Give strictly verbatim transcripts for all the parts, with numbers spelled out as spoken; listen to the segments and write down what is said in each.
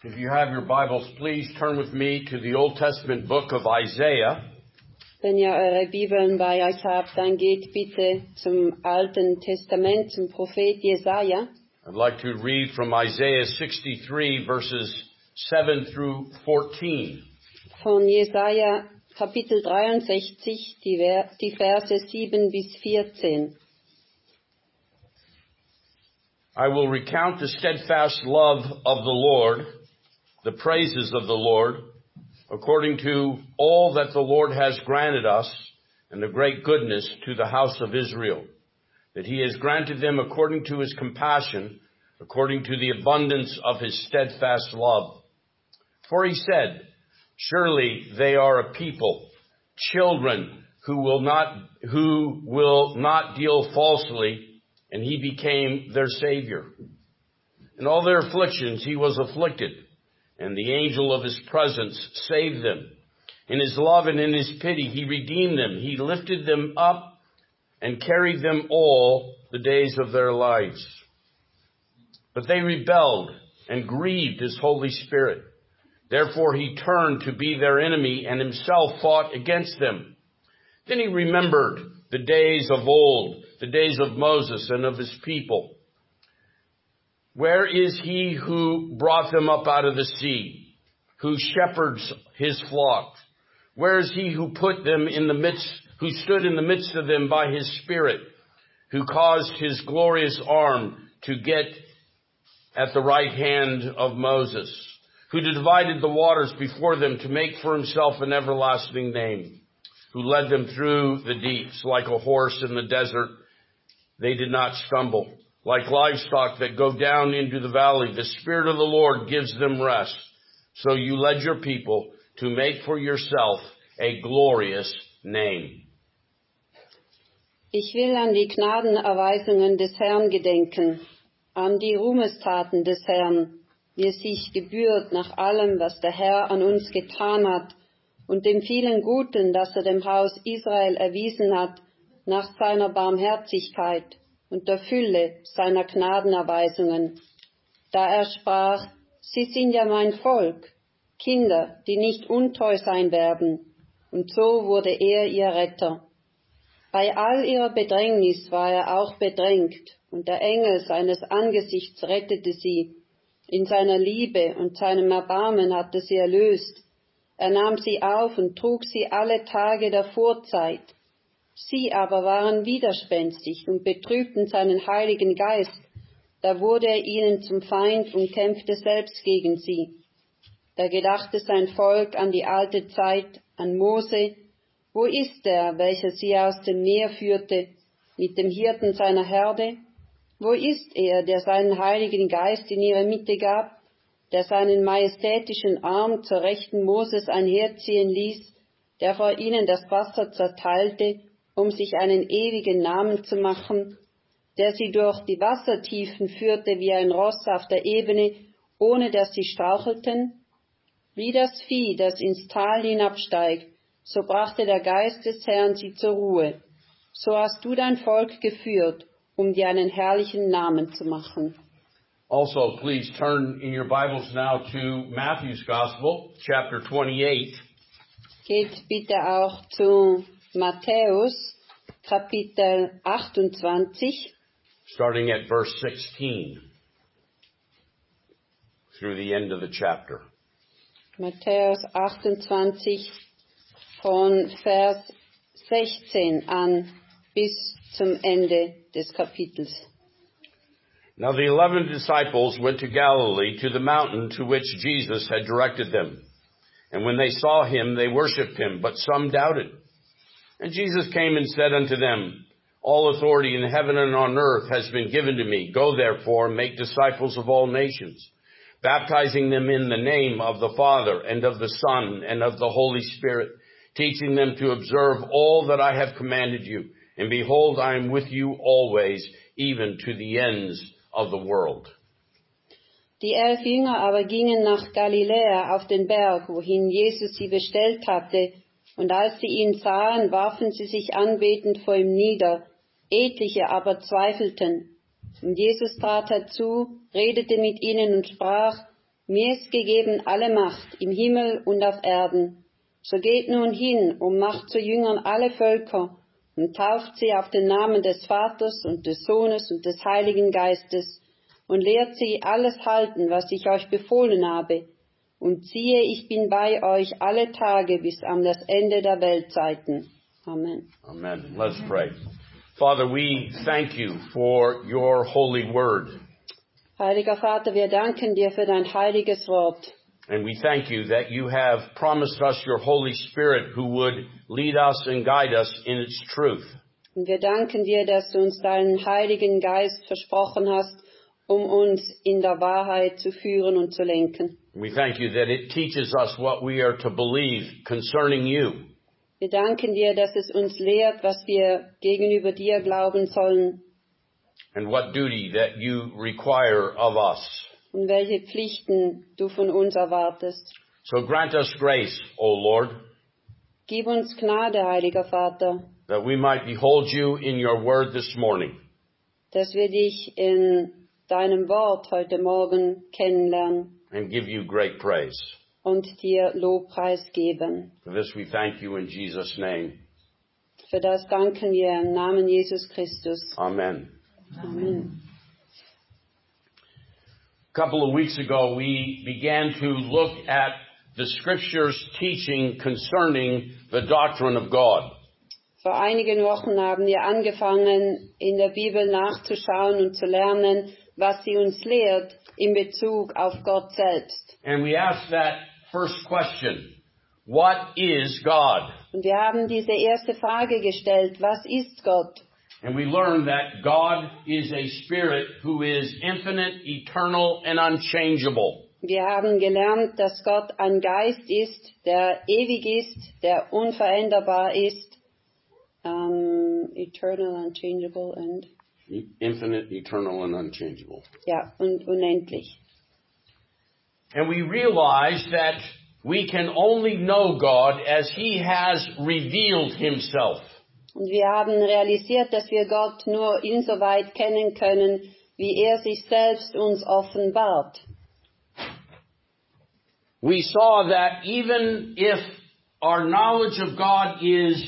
If you have your Bibles, please turn with me to the Old Testament book of Isaiah. Wenn ihr eure Bibeln bei euch habt, dann geht bitte zum Alten Testament, zum Prophet Jesaja. I'd like to read from Isaiah sixty-three, verses seven through fourteen. Von Jesaja Kapitel dreiundsechzig, die, Ver- die Verse sieben bis vierzehn. I will recount the steadfast love of the Lord, the praises of the Lord, according to all that the Lord has granted us, and the great goodness to the house of Israel, that he has granted them according to his compassion, according to the abundance of his steadfast love. For he said, surely they are a people, children who will not, who will not deal falsely, and he became their Savior. In all their afflictions he was afflicted, and the angel of his presence saved them. In his love and in his pity he redeemed them. He lifted them up and carried them all the days of their lives. But they rebelled and grieved his Holy Spirit. Therefore he turned to be their enemy and himself fought against them. Then he remembered the days of old, the days of Moses and of his people. Where is he who brought them up out of the sea, who shepherds his flock? Where is he who put them in the midst, who stood in the midst of them by his Spirit, who caused his glorious arm to get at the right hand of Moses, who divided the waters before them to make for himself an everlasting name, who led them through the deeps like a horse in the desert? They did not stumble. Like livestock that go down into the valley, the Spirit of the Lord gives them rest. So you led your people to make for yourself a glorious name. Ich will an die Gnadenerweisungen des Herrn gedenken, an die Ruhmestaten des Herrn, wie es sich gebührt nach allem, was der Herr an uns getan hat, und dem vielen Guten, das er dem Haus Israel erwiesen hat, nach seiner Barmherzigkeit und der Fülle seiner Gnadenerweisungen. Da er sprach, sie sind ja mein Volk, Kinder, die nicht untreu sein werden, und so wurde er ihr Retter. Bei all ihrer Bedrängnis war er auch bedrängt, und der Engel seines Angesichts rettete sie. In seiner Liebe und seinem Erbarmen hatte sie erlöst. Er nahm sie auf und trug sie alle Tage der Vorzeit. Sie aber waren widerspenstig und betrübten seinen Heiligen Geist. Da wurde er ihnen zum Feind und kämpfte selbst gegen sie. Da gedachte sein Volk an die alte Zeit, an Mose. Wo ist der, welcher sie aus dem Meer führte, mit dem Hirten seiner Herde? Wo ist er, der seinen Heiligen Geist in ihre Mitte gab, der seinen majestätischen Arm zur Rechten Moses einherziehen ließ, der vor ihnen das Wasser zerteilte, um sich einen ewigen Namen zu machen, der sie durch die Wassertiefen führte wie ein Ross auf der Ebene, ohne dass sie strauchelten? Wie das Vieh, das ins Tal hinabsteigt, so brachte der Geist des Herrn sie zur Ruhe. So hast du dein Volk geführt, um dir einen herrlichen Namen zu machen. Also, please turn in your Bibles now to Matthew's Gospel, chapter twenty-eight. Geht bitte auch zu Matthäus, Kapitel achtundzwanzig, starting at verse sixteen, through the end of the chapter. Matthäus achtundzwanzig, von Vers sechzehn an bis zum Ende des Kapitels. Now the eleven disciples went to Galilee, to the mountain to which Jesus had directed them. And when they saw him, they worshipped him, but some doubted. And Jesus came and said unto them, all authority in heaven and on earth has been given to me. Go therefore and make disciples of all nations, baptizing them in the name of the Father and of the Son and of the Holy Spirit, teaching them to observe all that I have commanded you. And behold, I am with you always, even to the ends of the world. Die elf Jünger aber gingen nach Galiläa auf den Berg, wohin Jesus sie bestellt hatte, und als sie ihn sahen, warfen sie sich anbetend vor ihm nieder, etliche aber zweifelten. Und Jesus trat herzu, redete mit ihnen und sprach, Mir ist gegeben alle Macht im Himmel und auf Erden. So geht nun hin und macht zu Jüngern alle Völker und tauft sie auf den Namen des Vaters und des Sohnes und des Heiligen Geistes und lehrt sie alles halten, was ich euch befohlen habe. Und siehe, ich bin bei euch alle Tage bis an das Ende der Weltzeiten. Amen. Amen. Let's pray. Father, we thank you for your holy word. Heiliger Vater, wir danken dir für dein heiliges Wort. And we thank you that you have promised us your Holy Spirit who would lead us and guide us in its truth. Und wir danken dir, dass du uns deinen Heiligen Geist versprochen hast, um uns in der Wahrheit zu führen und zu lenken. We thank you that it teaches us what we are to believe concerning you. Wir danken dir, dass es uns lehrt, was wir gegenüber dir glauben sollen And what duty that you require of us. und welche Pflichten du von uns erwartest. So grant us grace, O Lord, Gib uns Gnade, Heiliger Vater, that we might behold you in your word this morning. dass wir dich in deinem Wort heute Morgen kennenlernen And give you great praise. und dir Lobpreis geben. For this we thank you in Jesus' name. Für das danken wir im Namen Jesus Christus. Amen. Amen. A couple of weeks ago, we began to look at the scriptures teaching concerning the doctrine of God. Vor einigen Wochen haben wir angefangen, in der Bibel nachzuschauen und zu lernen, was sie uns lehrt in Bezug auf Gott selbst. And we asked that first question, what is God? Und wir haben diese erste Frage gestellt, was ist Gott? And we learned that God is a spirit who is infinite, eternal, and unchangeable. Wir haben gelernt, dass Gott ein Geist ist, der ewig ist, der unveränderbar ist, um, eternal, unchangeable and Infinite, eternal, and unchangeable. ja, und unendlich. And we realized that we can only know God as He has revealed Himself. Und wir haben realisiert, dass wir Gott nur insoweit kennen können, wie er sich selbst uns offenbart. We saw that even if our knowledge of God is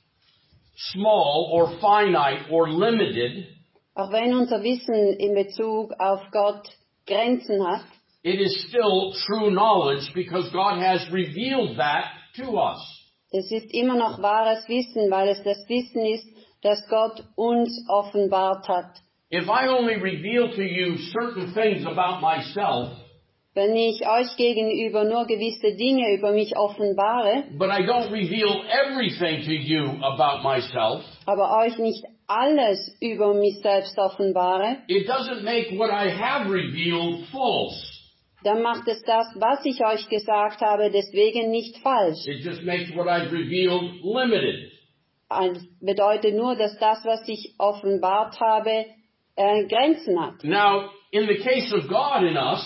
small or finite or limited, Auch wenn unser Wissen in Bezug auf Gott Grenzen hat, it is still true knowledge because God has revealed that to us. es ist immer noch wahres Wissen, weil es das Wissen ist, das Gott uns offenbart hat. If I only reveal to you certain things about myself, Wenn ich euch gegenüber nur gewisse Dinge über mich offenbare, but I don't reveal everything to you about myself, aber euch nicht alles über mich selbst offenbare, it doesn't make what I have revealed false. dann macht es das, was ich euch gesagt habe, deswegen nicht falsch. It just makes what I've revealed limited. Es bedeutet nur, dass das, was ich offenbart habe, äh, Grenzen hat. Now, in the case of God in us,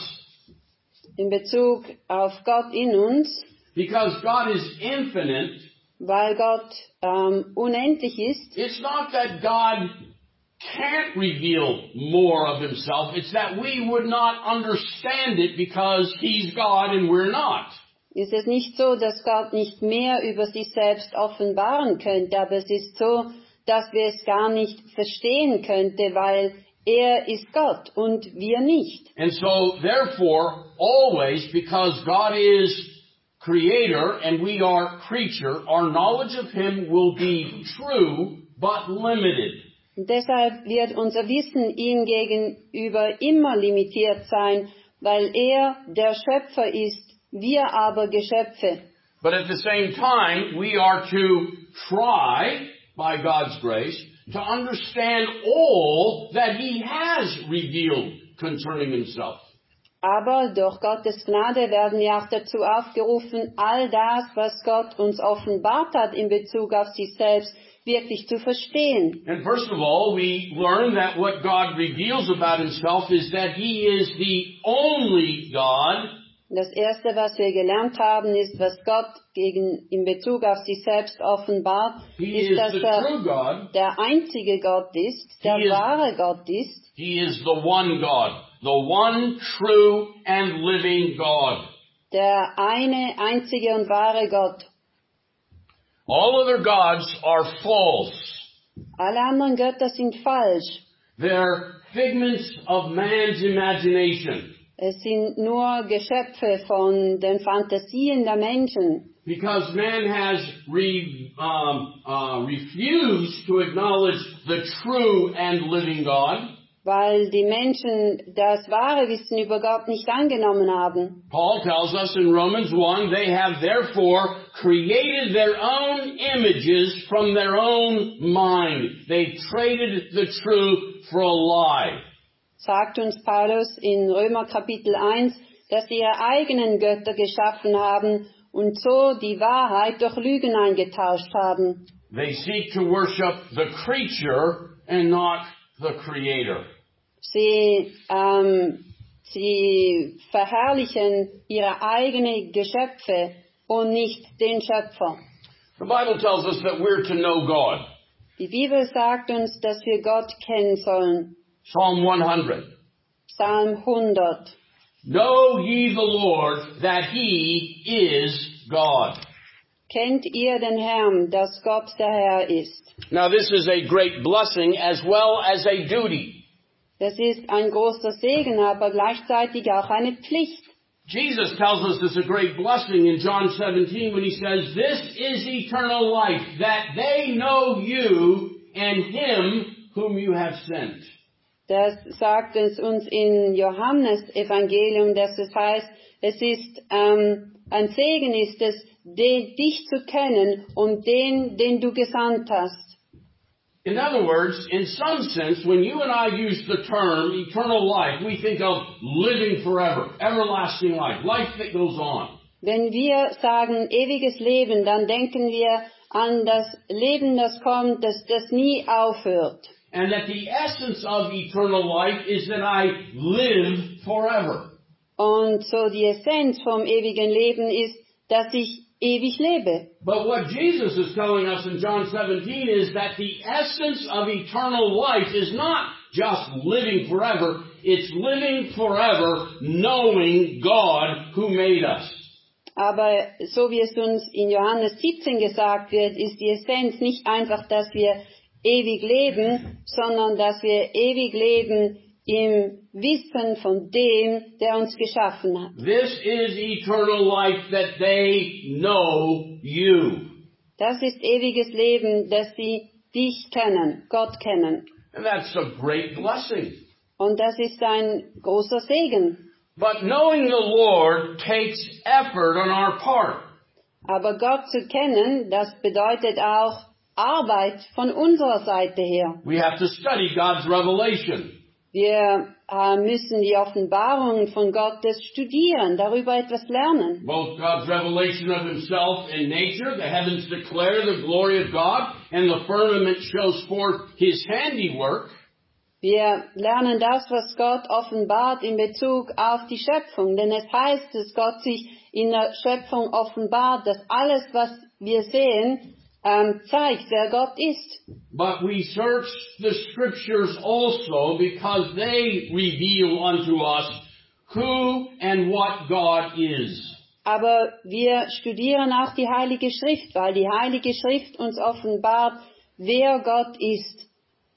In Bezug auf Gott in uns, because God is infinite, weil Gott ähm, unendlich ist, it's not that God can't reveal more of Himself. It's that we would not understand it because He's God and we're not. ist es nicht so, dass Gott nicht mehr über sich selbst offenbaren könnte, aber es ist so, dass wir es gar nicht verstehen könnten, weil er ist Gott und wir nicht. And so, therefore, always, because God is creator and we are creature, our knowledge of Him will be true but limited. Und deshalb wird unser Wissen ihm gegenüber immer limitiert sein, weil er der Schöpfer ist, wir aber Geschöpfe. But at the same time, we are to try, by God's grace, to understand all that He has revealed concerning Himself. Aber durch Gottes Gnade werden wir auch dazu aufgerufen, all das, was Gott uns offenbart hat in Bezug auf sich selbst, wirklich zu verstehen. And first of all, we learn that what God reveals about Himself is that He is the only God. Das Erste, was wir gelernt haben, ist, was Gott gegen, in Bezug auf sich selbst offenbart, He ist, is dass the er true God. der einzige Gott ist, der He is- wahre Gott ist. He is the one God, the one true and living God. Der eine, einzige und wahre Gott. All other gods are false. Alle anderen Götter sind falsch. They're figments of man's imagination. Es sind nur Geschöpfe von den Fantasien der Menschen. Because man has re, um, uh, refused to acknowledge the true and living God. Weil die Menschen das wahre Wissen über Gott nicht angenommen haben. Paul tells us in Romans one, they have therefore created their own images from their own mind. They traded the truth for a lie. Sagt uns Paulus in Römer Kapitel eins, dass sie ihre eigenen Götter geschaffen haben und so die Wahrheit durch Lügen eingetauscht haben. They seek to worship the creature and not the Creator. Sie, ähm, sie verherrlichen ihre eigenen Geschöpfe und nicht den Schöpfer. The Bible tells us that we're to know God. Die Bibel sagt uns, dass wir Gott kennen sollen. Psalm one hundred. Psalm hundert. Know ye the Lord, that He is God. Kennt ihr den Herrn, dass Gott der Herr ist? Now this is a great blessing as well as a duty. Das ist ein großer Segen, aber gleichzeitig auch eine Pflicht. Jesus tells us it's a great blessing in John seventeen when He says, this is eternal life, that they know you and Him whom you have sent. Das sagt es uns in Johannes Evangelium, dass es heißt, es ist ähm, ein Segen ist es, den, dich zu kennen und den, den du gesandt hast. In other words, in some sense, when you and I use the term eternal life, we think of living forever, everlasting life, life that goes on. Wenn wir sagen ewiges Leben, dann denken wir an das Leben, das kommt, das, das nie aufhört. And that the essence of eternal life is that I live forever. Und so die Essenz vom ewigen Leben ist, dass ich ewig lebe. But what Jesus is telling us in John seventeen is that the essence of eternal life is not just living forever, it's living forever knowing God who made us. Aber so wie es uns in Johannes siebzehn gesagt wird, ist die Essenz nicht einfach, dass wir ewig leben, sondern dass wir ewig leben im Wissen von dem, der uns geschaffen hat. This is eternal life, that they know you. Das ist ewiges Leben, dass sie dich kennen, Gott kennen. And that's a great blessing. Und das ist ein großer Segen. But knowing the Lord takes effort on our part. Aber Gott zu kennen, das bedeutet auch Arbeit von unserer Seite her. We have to study God's revelation. Wir äh, müssen die Offenbarungen von Gottes studieren, darüber etwas lernen. Both God's revelation of Himself in nature, the heavens declare the glory of God, and the firmament shows forth His handiwork. Wir lernen das, was Gott offenbart in Bezug auf die Schöpfung, denn es heißt, dass Gott sich in der Schöpfung offenbart, dass alles, was wir sehen, ähm, zeigt, wer Gott ist. But we search the Scriptures also because they reveal unto us who and what God is. Aber wir studieren auch die Heilige Schrift, weil die Heilige Schrift uns offenbart, wer Gott ist.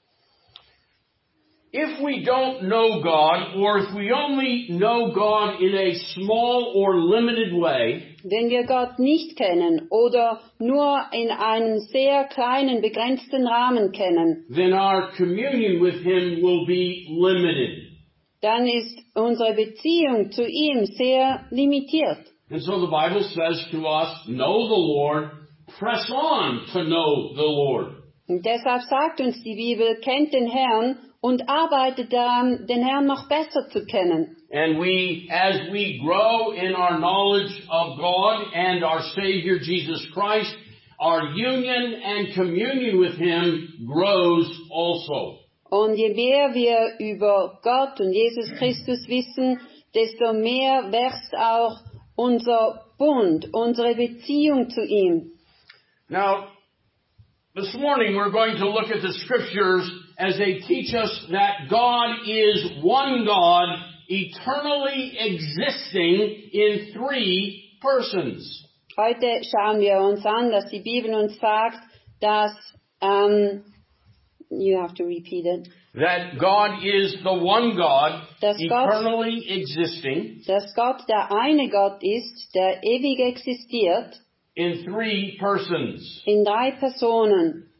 If we don't know God, or if we only know God in a small or limited way, wenn wir Gott nicht kennen oder nur in einem sehr kleinen, begrenzten Rahmen kennen, then our communion with Him will be limited. Dann ist unsere Beziehung zu ihm sehr limitiert. And so the Bible says to us, know the Lord, press on to know the Lord. Und deshalb sagt uns die Bibel, kennt den Herrn und arbeitet daran, den Herrn noch besser zu kennen. And we, as we grow in our knowledge of God and our Savior Jesus Christ, our union and communion with Him grows also. Und je mehr wir über Gott und Jesus Christus wissen, desto mehr wächst auch unser Bund, unsere Beziehung zu ihm. Now, this morning we're going to look at the Scriptures as they teach us that God is one God eternally existing in three persons. Heute schauen wir uns an, dass die Bibel uns sagt, dass, um, you have to repeat it. That God is the one God, Dass Gott, eternally existing dass Gott der eine Gott ist, der ewig existiert, in three persons. in drei Personen.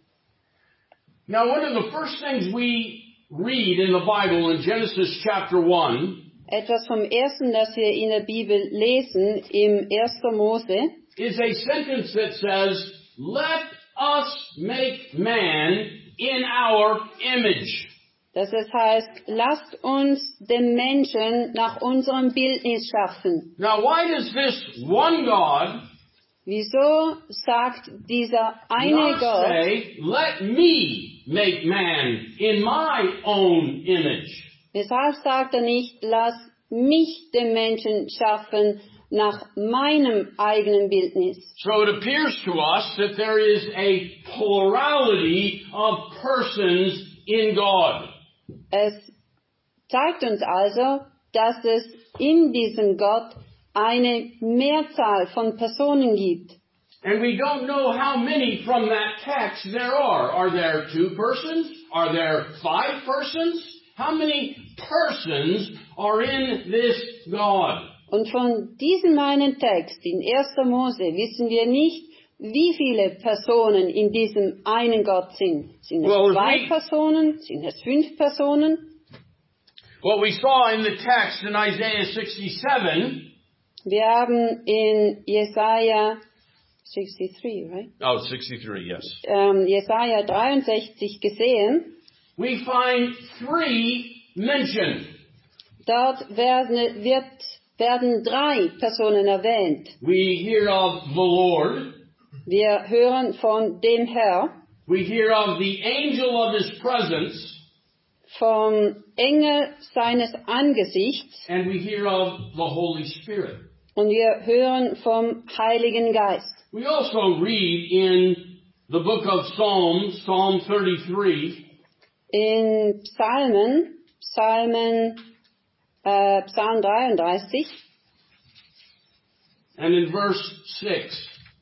Now, one of the first things we read in the Bible in Genesis chapter one Etwas vom Ersten, das wir in der Bibel lesen, im ersten Mose, is a sentence that says, "Let us make man in our image." dass es heißt, lasst uns den Menschen nach unserem Bildnis schaffen. Now, why does this one God Wieso sagt dieser eine not Gott, say, "Let me make man in my own image"? weshalb sagt er nicht, lass mich den Menschen schaffen nach meinem eigenen Bildnis? So it appears to us that there is a plurality of persons in God. Es zeigt uns also, dass es in diesem Gott eine Mehrzahl von Personen gibt. And we don't know how many from that text there are. Are there two persons? Are there five persons? How many persons are in this God? Und von diesem einen Text in erster Mose wissen wir nicht, wie viele Personen in diesem einen Gott sind. Sind es Well, zwei we- Personen? Sind es fünf Personen? What we saw in the text in Isaiah sixty-seven, Wir haben in Jesaja sixty-three, right? oh, sixty-three, yes. Ähm, Jesaja dreiundsechzig gesehen. We find three mentioned. Dort werden, wird, werden drei Personen erwähnt. We hear of the Lord. Wir hören von dem Herr, We hear of the angel of his presence. vom Engel seines Angesichts And we hear of the Holy Spirit. und wir hören vom Heiligen Geist. We also read in the book of Psalms, Psalm thirty-three, In Psalmen, Psalmen, äh, Psalm dreiunddreißig and in verse six.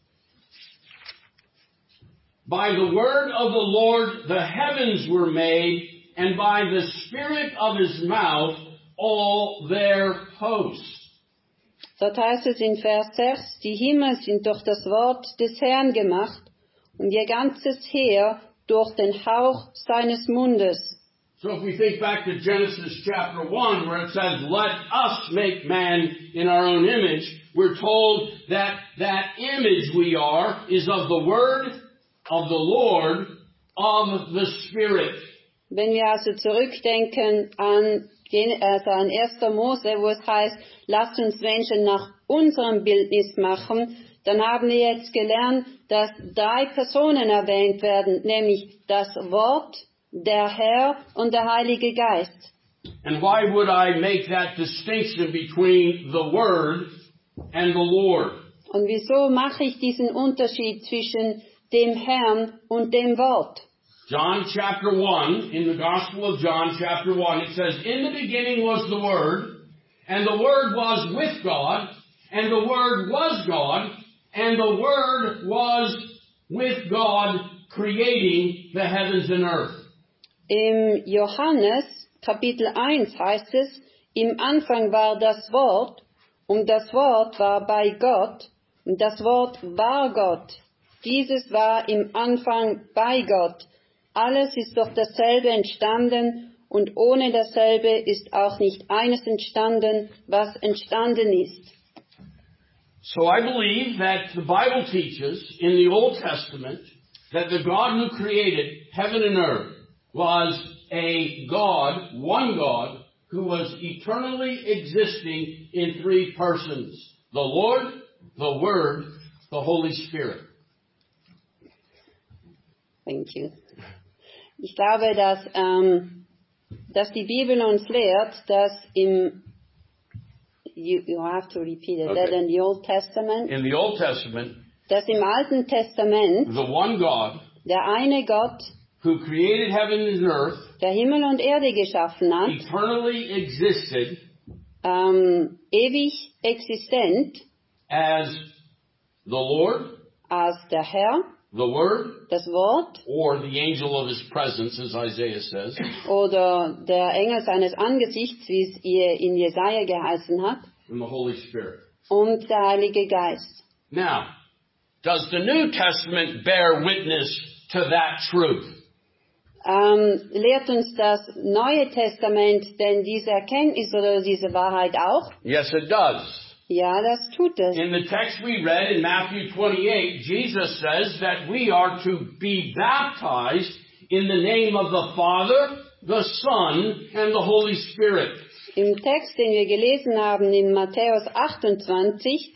By the word of the Lord the heavens were made, and by the spirit of his mouth all their hosts. Dort heißt es in Vers sechs, die Himmel sind durch das Wort des Herrn gemacht und ihr ganzes Heer durch den Hauch seines Mundes. So if we think back to Genesis chapter one, where it says, "Let us make man in our own image," we're told that that image we are is of the word of the Lord, of the Spirit. Wenn wir also zurückdenken an, Gen- also an erster Mose, wo es heißt, lasst uns Menschen nach unserem Bildnis machen, dann haben wir jetzt gelernt, dass drei Personen erwähnt werden, nämlich das Wort, der Herr und der Heilige Geist. And why would I make that distinction between the Word and the Lord? Und wieso mache ich diesen Unterschied zwischen dem Herrn und dem Wort? John chapter one, in the Gospel of John chapter one, it says, "In the beginning was the Word, and the Word was with God, and the Word was God, and the Word was with God, creating the heavens and earth." Im Johannes Kapitel eins heißt es, im Anfang war das Wort, und das Wort war bei Gott, und das Wort war Gott. Dieses war im Anfang bei Gott. Alles ist durch dasselbe entstanden, und ohne dasselbe ist auch nicht eines entstanden, was entstanden ist. So I believe that the Bible teaches in the Old Testament that the God who created heaven and earth was a God, one God, who was eternally existing in three persons. The Lord, the Word, the Holy Spirit. Thank you. Ich glaube, dass, ähm, dass die Bibel uns lehrt, dass im You, you have to repeat it. Okay. That in the Old Testament, In the Old Testament, dass im Alten Testament the one God der eine Gott, who created heaven and earth der Himmel und Erde geschaffen hat, eternally existed ähm, ewig existent as the Lord, als der Herr, the Word, das Wort or the angel of his presence, as Isaiah says, oder der Engel seines Angesichts, wie es ihr in Jesaja geheißen hat, and the Holy Spirit. und der Heilige Geist. Now, does the New Testament bear witness to that truth? Ähm, lehrt uns das Neue Testament denn diese Erkenntnis oder diese Wahrheit auch? Yes, it does. Ja, das tut es. In the text we read in Matthew twenty-eight, Jesus says that we are to be baptized in the name of the Father, the Son, and the Holy Spirit. Im Text, den wir gelesen haben in Matthäus achtundzwanzig,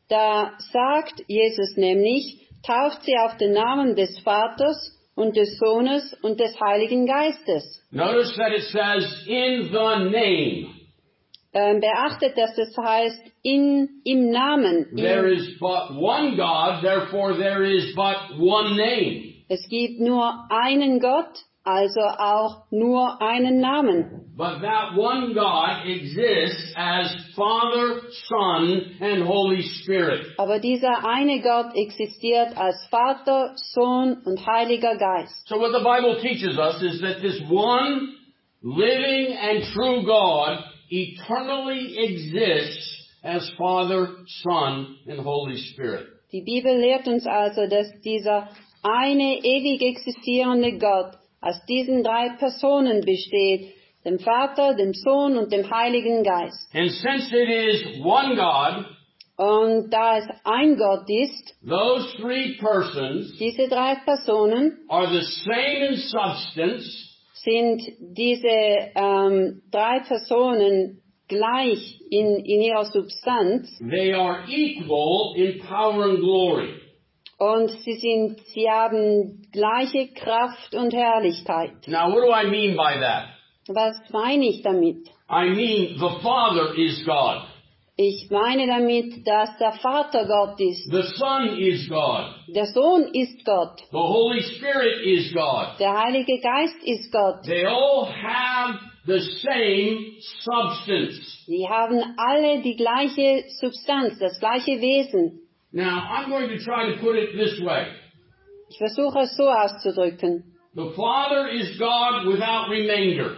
da sagt Jesus nämlich, tauft sie auf den Namen des Vaters und des Sohnes und des Heiligen Geistes. Notice that it says, in the name. Ähm, beachtet, dass es heißt, in, im Namen. There In, is but one God, therefore there is but one name. es gibt nur einen Gott, also auch nur einen Namen. But that one God exists as Father, Son, and Holy Spirit. Aber dieser eine Gott existiert als Vater, Sohn und Heiliger Geist. So what the Bible teaches us is that this one living and true God eternally exists as Father, Son, and Holy Spirit. Die Bibel lehrt uns also, dass dieser eine ewig existierende Gott aus diesen drei Personen besteht, dem Vater, dem Sohn und dem Heiligen Geist. And since it is one God, Und da es ein Gott ist, those three persons diese drei Personen are the same in substance, sind diese ähm, drei Personen gleich in, in ihrer Substanz they are equal in power and glory. und sie sind, sie haben gleiche Kraft und Herrlichkeit. Now what do I mean by that? Was meine ich damit? I mean the Father is God. Ich meine damit, dass der Vater Gott ist, The Son is God. der Sohn ist Gott, The Holy Spirit is God. der Heilige Geist ist Gott. They all have the same substance. Sie haben alle die gleiche Substanz, das gleiche Wesen. Now, I'm going to try to put it this way. Ich versuche es so auszudrücken. The Father is God without remainder.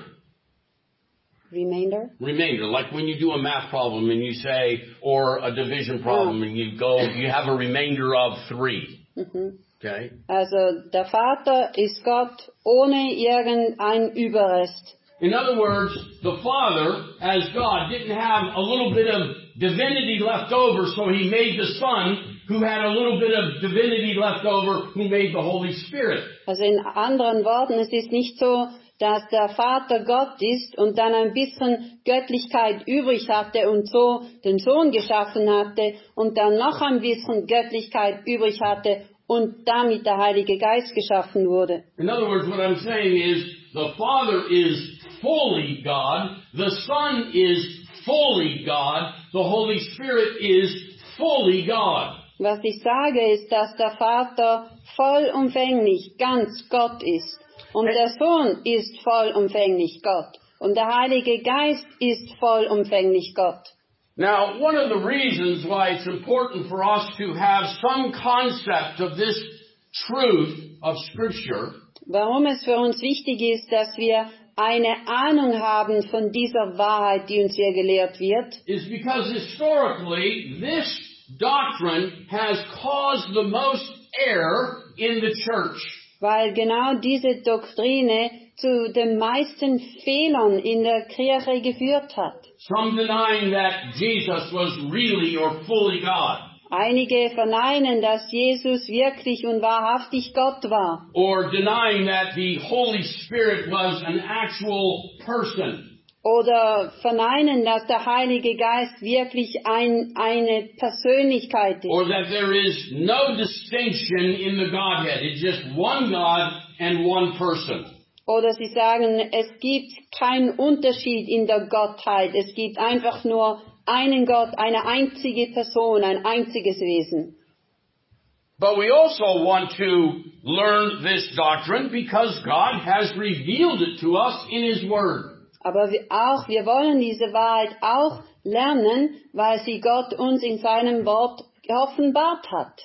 Remainder? Remainder, like when you do a math problem and you say, or a division problem and you go, you have a remainder of three. Mhm. Okay? Also der Vater ist Gott ohne irgendein Überrest. In other words, the Father, as God, didn't have a little bit of divinity left over, so He made the Son, who had a little bit of divinity left over, who made the Holy Spirit. Also in anderen Worten, es ist nicht so, dass der Vater Gott ist und dann ein bisschen Göttlichkeit übrig hatte und so den Sohn geschaffen hatte und dann noch ein bisschen Göttlichkeit übrig hatte und damit der Heilige Geist geschaffen wurde. In other words, what I'm saying is, the Father is fully God, the Son is fully God, the Holy Spirit is fully God. Was ich sage, ist, dass der Vater vollumfänglich ganz Gott ist. Und der Sohn ist vollumfänglich Gott. Und der Heilige Geist ist vollumfänglich Gott. Now, one of the reasons why it's important for us to have some concept of this truth of Scripture Warum es für uns wichtig ist, dass wir eine Ahnung haben von dieser Wahrheit, die uns hier gelehrt wird, is because historically this doctrine has caused the most error in the church. weil genau diese Doktrine zu den meisten Fehlern in der Kirche geführt hat. Some denying that Jesus was really or fully God. Einige verneinen, dass Jesus wirklich und wahrhaftig Gott war. Or denying that the Holy Spirit was an actual person. Oder verneinen, dass der Heilige Geist wirklich ein, eine Persönlichkeit ist. Or that there is no distinction in the Godhead. It's just one God and one person. Oder sie sagen, es gibt keinen Unterschied in der Gottheit. Es gibt einfach nur einen Gott, eine einzige Person, ein einziges Wesen. But we also want to learn this doctrine because God has revealed it to us in His Word. Aber wir auch, wir wollen diese Wahrheit auch lernen, weil sie Gott uns in seinem Wort geoffenbart hat.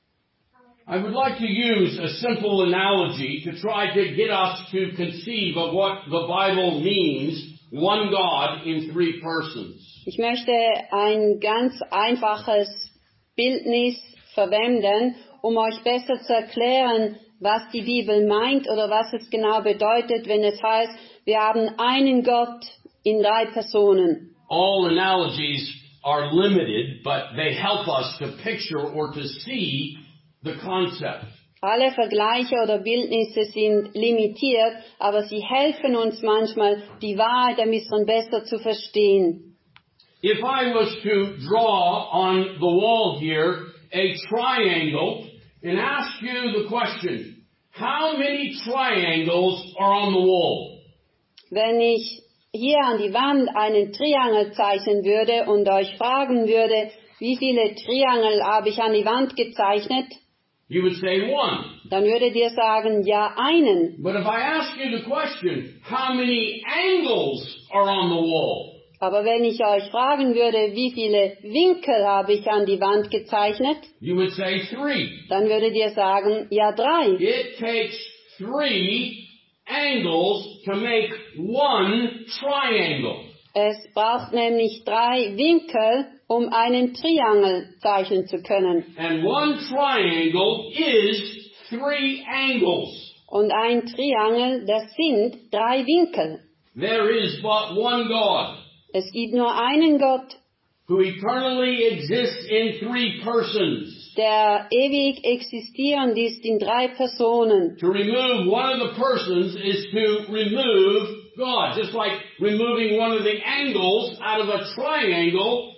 I would like to use a simple analogy to try to get us to conceive of what the Bible means, one God in three persons. Ich möchte ein ganz einfaches Bildnis verwenden, um euch besser zu erklären, was die Bibel meint oder was es genau bedeutet, wenn es heißt, wir haben einen Gott in drei Personen. All analogies are limited, but they help us to picture or to see the concept. Alle Vergleiche oder Bildnisse sind limitiert, aber sie helfen uns manchmal, die Wahrheit ein bisschen besser zu verstehen. If I was to draw on the wall here a triangle and ask you the question, how many triangles are on the wall? Wenn ich hier an die Wand einen Triangel zeichnen würde und euch fragen würde, wie viele Triangel habe ich an die Wand gezeichnet, You would say one. dann würdet ihr sagen, ja, einen. But if I ask you the question, how many angles are on the wall? Aber wenn ich euch fragen würde, wie viele Winkel habe ich an die Wand gezeichnet, You would say three. dann würdet ihr sagen, ja, drei. It takes three angles to make one triangle. Es braucht nämlich drei Winkel, um einen Triangel zeichnen zu können. And one triangle is three angles. Und ein Triangel, das sind drei Winkel. There is but one God, Es gibt nur einen Gott, who eternally exists in three persons. der ewig existierend ist in drei Personen. To remove one of the persons is to remove God. Just like removing one of the angles out of a triangle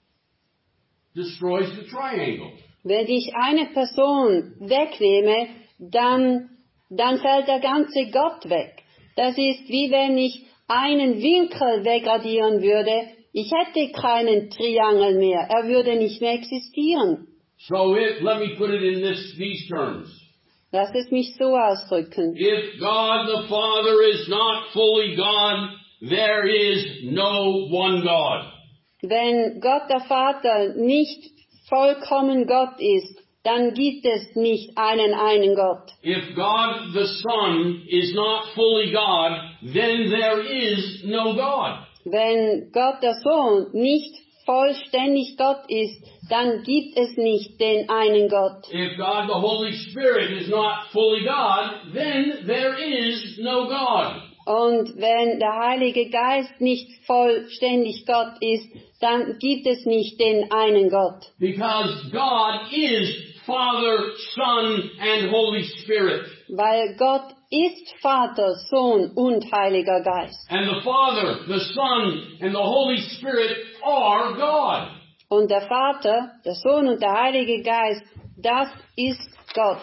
destroys the triangle. Wenn ich eine Person wegnehme, dann, dann fällt der ganze Gott weg. Das ist wie wenn ich einen Winkel wegradieren würde. Ich hätte keinen Triangel mehr. Er würde nicht mehr existieren. So it, let me put it in this, these terms. Lass es mich so ausdrücken. If God the Father is not fully God, there is no one God. Wenn Gott der Vater nicht vollkommen Gott ist, dann gibt es nicht einen einen Gott. If God the Son is not fully God, then there is no God. Wenn Gott der Sohn nicht vollständig Gott ist, dann gibt es nicht den einen Gott. If God the Holy Spirit is not fully God, then there is no God. Und wenn der Heilige Geist nicht vollständig Gott ist, dann gibt es nicht den einen Gott. Because God is Father, Son, and Holy Spirit. Weil Gott ist Vater, Sohn und Heiliger Geist. And the Father, the Son, and the Holy Spirit are God. Und der Vater, der Sohn und der Heilige Geist, das ist Gott.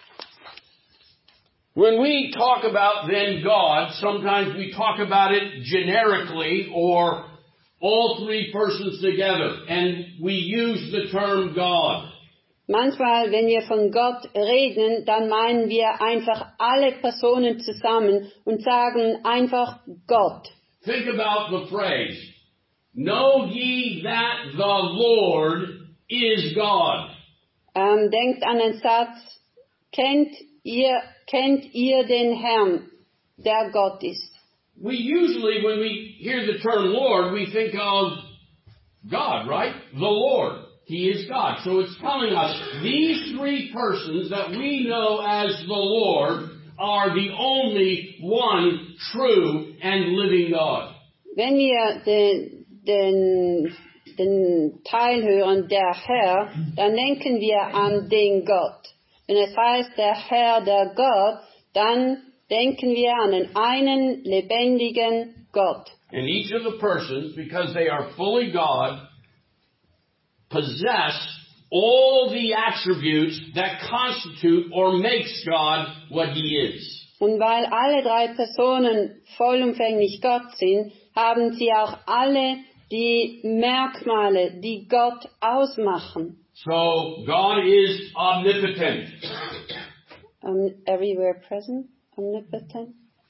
When we talk about then God, sometimes we talk about it generically or all three persons together, and we use the term God. Manchmal, wenn wir von Gott reden, dann meinen wir einfach alle Personen zusammen und sagen einfach Gott. Think about the phrase, know ye that the Lord is God. Ähm, denkt an den Satz, kennt ihr, kennt ihr den Herrn, der Gott ist. We usually, when we hear the term Lord, we think of God, right? The Lord. He is God. So it's telling us these three persons that we know as the Lord are the only one true and living God. Wenn wir den, den, den Teil hören, der Herr, dann denken wir an den Gott. Wenn es heißt, der Herr, der Gott, dann denken wir an den einen lebendigen Gott. And each of the persons, because they are fully God, possess all the attributes that constitute or makes God what He is. Und weil alle drei Personen vollumfänglich Gott sind, haben sie auch alle die Merkmale, die Gott ausmachen. So God is omnipotent. Um, everywhere present, omnipotent.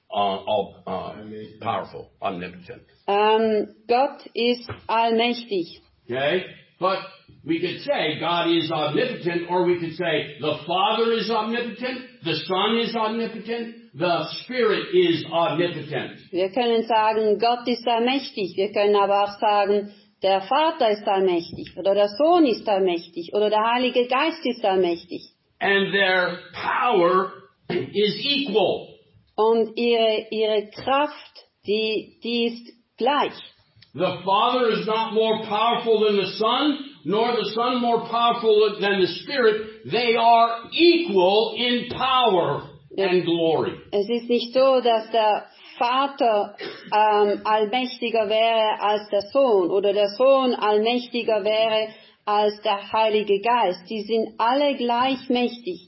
all uh, powerful, omnipotent. Ähm, Gott ist allmächtig. Okay? But we could say God is omnipotent, or we could say the Father is omnipotent, the Son is omnipotent, the Spirit is omnipotent. Wir können sagen, Gott ist allmächtig. Wir können aber auch sagen, der Vater ist allmächtig oder der Sohn ist allmächtig oder der Heilige Geist ist allmächtig. And their power is equal. Und ihre, ihre Kraft, die, die ist gleich. The Father is not more powerful than the Son, nor the Son more powerful than the Spirit. They are equal in power and glory. Es ist nicht so, dass der Vater ähm, allmächtiger wäre als der Sohn oder der Sohn allmächtiger wäre als der Heilige Geist. Die sind alle gleich mächtig.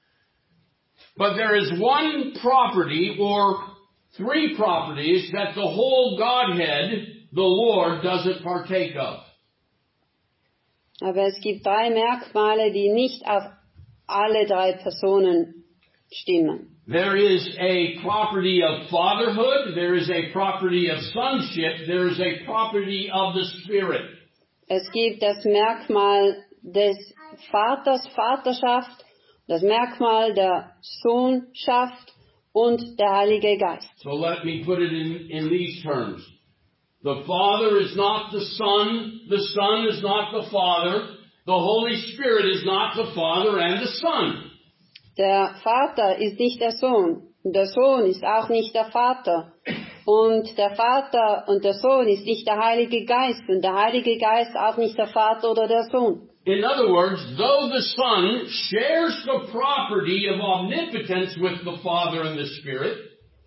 But there is one property or three properties that the whole Godhead, the Lord, doesn't partake of. Aber es gibt drei Merkmale, die nicht auf alle drei Personen stimmen. There is a property of fatherhood, there is a property of sonship, there is a property of the Spirit. Es gibt das Merkmal des Vaters, Vaterschaft, das Merkmal der Sohnschaft und der Heilige Geist. So let me put it in, in these terms. The Father is not the Son, the Son is not the Father, the Holy Spirit is not the Father and the Son. Der Vater ist nicht der Sohn und der Sohn ist auch nicht der Vater. Und der Vater und der Sohn ist nicht der Heilige Geist und der Heilige Geist auch nicht der Vater oder der Sohn. In other words, though the Son shares the property of omnipotence with the Father and the Spirit,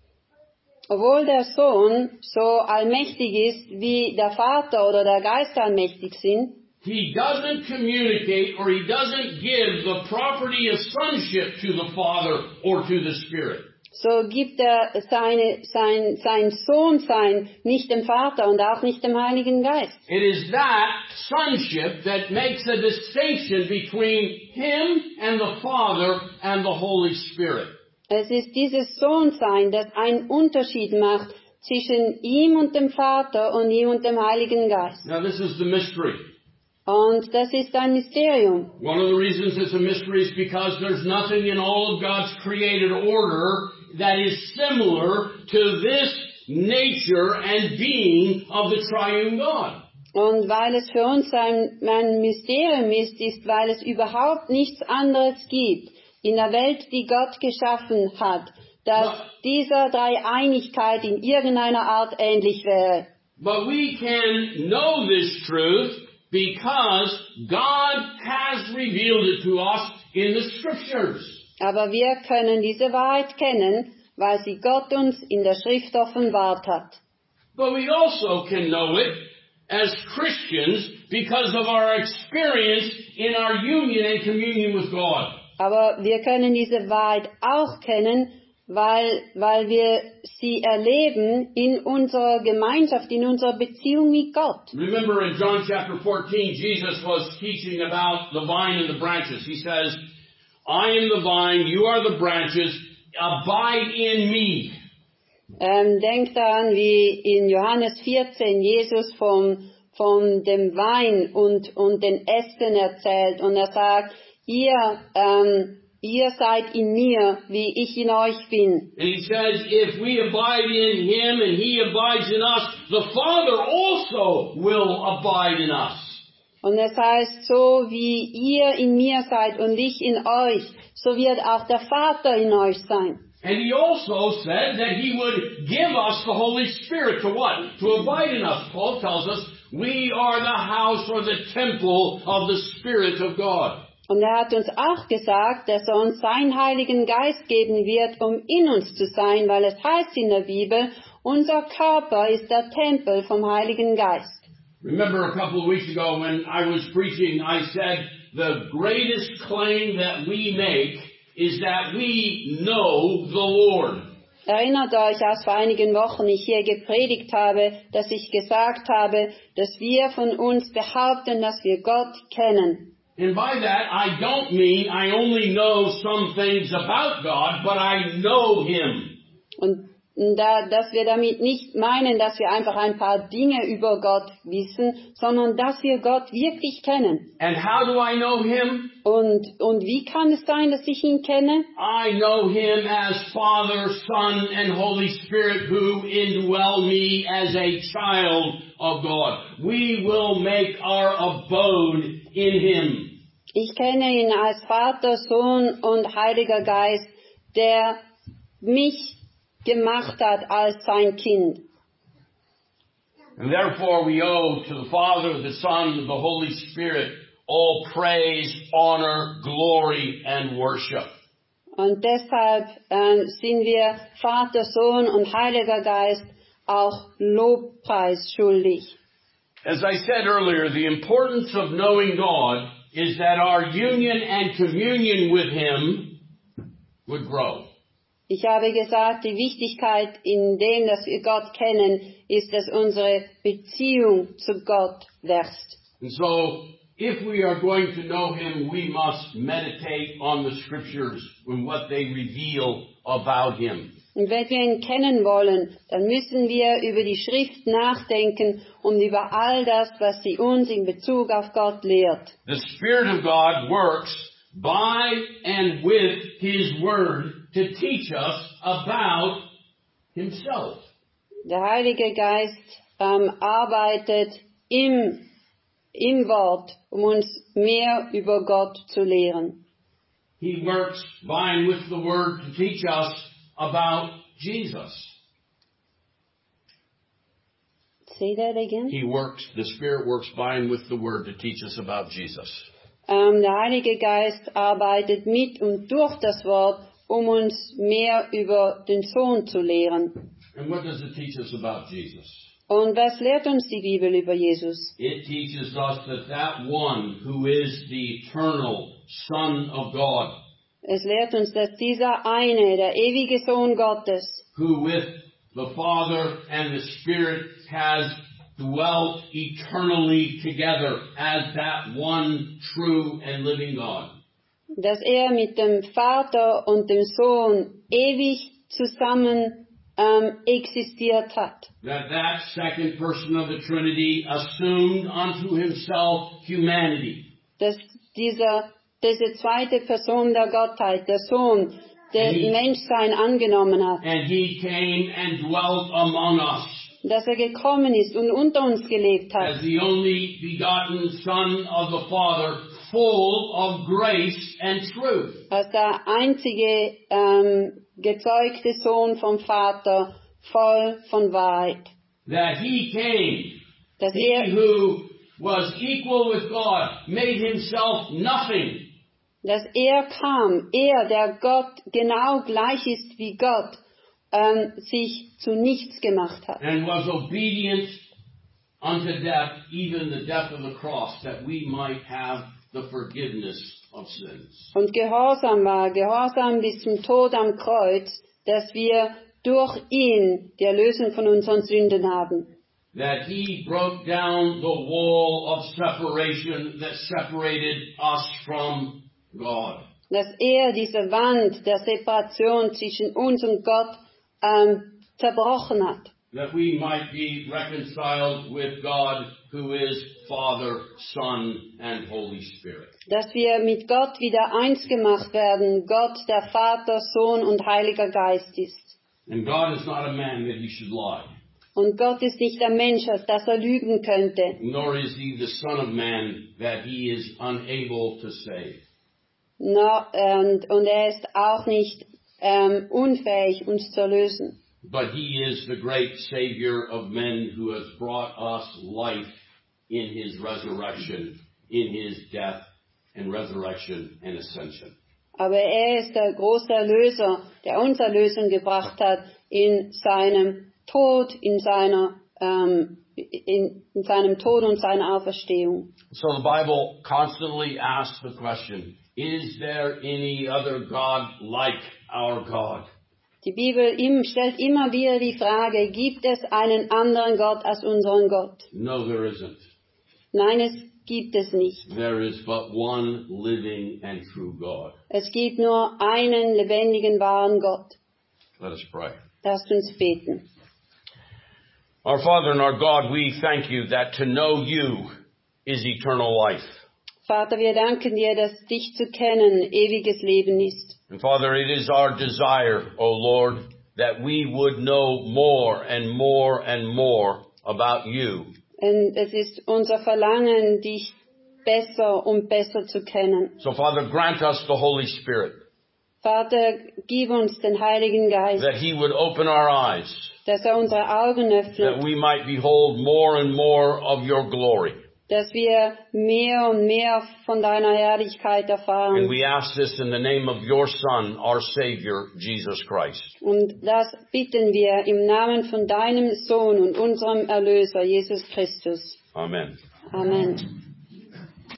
obwohl der Sohn so allmächtig ist, wie der Vater oder der Geist allmächtig sind, he doesn't communicate or he doesn't give the property of sonship to the Father or to the Spirit. so gibt er seine, sein, sein Sohnsein nicht dem Vater und auch nicht dem Heiligen Geist. It is that sonship that makes a distinction between him and the Father and the Holy Spirit. Es ist dieses Sohnsein, das einen Unterschied macht zwischen ihm und dem Vater und ihm und dem Heiligen Geist. Now this is the mystery. Und das ist ein Mysterium. One of the reasons it's a mystery is because there's nothing in all of God's created order that is similar to this nature and being of the triune God. Und weil es für uns ein, ein Mysterium ist, ist, weil es überhaupt nichts anderes gibt in der Welt, die Gott geschaffen hat, dass dieser Dreieinigkeit in irgendeiner Art ähnlich wäre. But we can know this truth because God has revealed it to us in the Scriptures. Aber wir können diese Wahrheit kennen, weil sie Gott uns in der Schrift offenbart hat. But we also can know it as Christians because of our experience in our union and communion with God. Aber wir können diese Wahrheit auch kennen, weil, weil wir sie erleben in unserer Gemeinschaft, in unserer Beziehung mit Gott. Remember in John chapter fourteen, Jesus was teaching about the vine and the branches. He says, I am the vine, you are the branches, abide in me. Ähm, denkt daran, wie in Johannes vierzehn Jesus vom, von dem Wein und, und den Ästen erzählt und er sagt, ihr, ähm, ihr seid in mir, wie ich in euch bin. And he says, if we abide in him and he abides in us, the Father also will abide in us. Und es heißt, so wie ihr in mir seid und ich in euch, so wird auch der Vater in euch sein. And he also said that he would give us the Holy Spirit to what? To abide in us. Paul tells us we are the house or the temple of the Spirit of God. Und er hat uns auch gesagt, dass er uns seinen Heiligen Geist geben wird, um in uns zu sein, weil es heißt in der Bibel, unser Körper ist der Tempel vom Heiligen Geist. Remember a couple of weeks ago when I was preaching, I said the greatest claim that we make is that we know the Lord. Erinnert euch, als vor einigen Wochen ich hier gepredigt habe, dass ich gesagt habe, dass wir von uns behaupten, dass wir Gott kennen. And by that, I don't mean I only know some things about God, but I know Him. Und Da, dass wir damit nicht meinen, dass wir einfach ein paar Dinge über Gott wissen, sondern dass wir Gott wirklich kennen. And how do I know Him? Und, und wie kann es sein, dass ich ihn kenne? I know Him as Father, Son, and Holy Spirit who indwell me as a child of God. We will make our abode in Him. Ich kenne ihn als Vater, Sohn und Heiliger Geist, der mich gemacht hat als sein Kind. And therefore we owe to the Father, the Son, the Holy Spirit all praise, honor, glory, and worship. Und deshalb äh, sind wir Vater, Sohn und Heiliger Geist auch Lobpreis schuldig. As I said earlier, the importance of knowing God is that our union and communion with Him would grow. Ich habe gesagt, die Wichtigkeit in dem, dass wir Gott kennen, ist, dass unsere Beziehung zu Gott wächst. And so, if we are going to know Him, we must meditate on the Scriptures and what they reveal about Him. Und wenn wir ihn kennen wollen, dann müssen wir über die Schrift nachdenken und über all das, was sie uns in Bezug auf Gott lehrt. The Spirit of God works by and with His Word to teach us about Himself. Der Heilige Geist ähm, arbeitet im, im Wort, um uns mehr über Gott zu lehren. He works by and with the Word to teach us about Jesus. Say that again. He works, the Spirit works by and with the Word to teach us about Jesus. Ähm, der Heilige Geist arbeitet mit und durch das Wort, um uns mehr über den Sohn zu lehren. And what does it teach us about Jesus? Und was lehrt uns die Bibel über Jesus? It teaches us that that one who is the eternal Son of God, Es lehrt uns, dass dieser eine, der ewige Sohn Gottes, who with the Father and the Spirit has dwelt eternally together as that one true and living God, dass er mit dem Vater und dem Sohn ewig zusammen ähm, existiert hat. that that second person of the Trinity assumed unto himself humanity, Dass dieser, diese zweite Person der Gottheit, der Sohn, der Mhm. Menschsein angenommen hat. and he came and dwelt among us Dass er gekommen ist und unter uns gelebt as hat. the only begotten Son of the Father, full of grace and truth. Als der einzige ähm, gezeugte Sohn vom Vater, voll von Wahrheit. That he came, Dass he er, who was equal with God, made himself nothing, dass er kam, er, der Gott genau gleich ist wie Gott, ähm, sich zu nichts gemacht hat. and was obedient unto death, even the death of the cross, that we might have the forgiveness of sins. Und gehorsam war, gehorsam bis zum Tod am Kreuz, dass wir durch ihn die Erlösung von unseren Sünden haben. That he broke down the wall of separation that separated us from God. Dass er diese Wand der Separation zwischen uns und Gott ähm, zerbrochen hat. That we might be reconciled with God, who is Father, Son, and Holy Spirit. Dass wir mit Gott wieder eins gemacht werden, Gott, der Vater, Sohn und Heiliger Geist ist. And God is not a man that he should lie, Und Gott ist nicht ein Mensch, als dass er lügen könnte. nor is he the Son of Man that he is unable to save. No, und, und er ist auch nicht ähm, unfähig, uns zu erlösen. But he is the great Savior of men who has brought us life in his resurrection, in his death and resurrection and ascension. Aber er ist der große Erlöser, der uns Erlösung gebracht hat in seinem Tod, in seiner, ähm, in, in seinem Tod und seiner Auferstehung. So the Bible constantly asks the question, is there any other God like our God? Die Bibel im, stellt immer wieder die Frage, gibt es einen anderen Gott als unseren Gott? No, there isn't. Nein, es gibt es nicht. There is but one living and true God. Es gibt nur einen lebendigen, wahren Gott. Let us pray. Lasst uns beten. Our Father and our God, we thank you that to know you is eternal life. Vater, wir danken dir, dass dich zu kennen ewiges Leben ist. And Father, it is our desire, O Lord, that we would know more and more and more about you. Und es ist unser Verlangen, dich besser und besser zu kennen. So Father, grant us the Holy Spirit, Vater, gib uns den Heiligen Geist, that He would open our eyes, dass er unsere Augen that öffnet, we might behold more and more of your glory. dass wir mehr und mehr von deiner Herrlichkeit And erfahren. we ask this in the name of your Son, our Savior, Jesus Christ. Und das bitten wir im Namen von deinem Sohn und unserem Erlöser, Jesus Christus. Amen. Amen.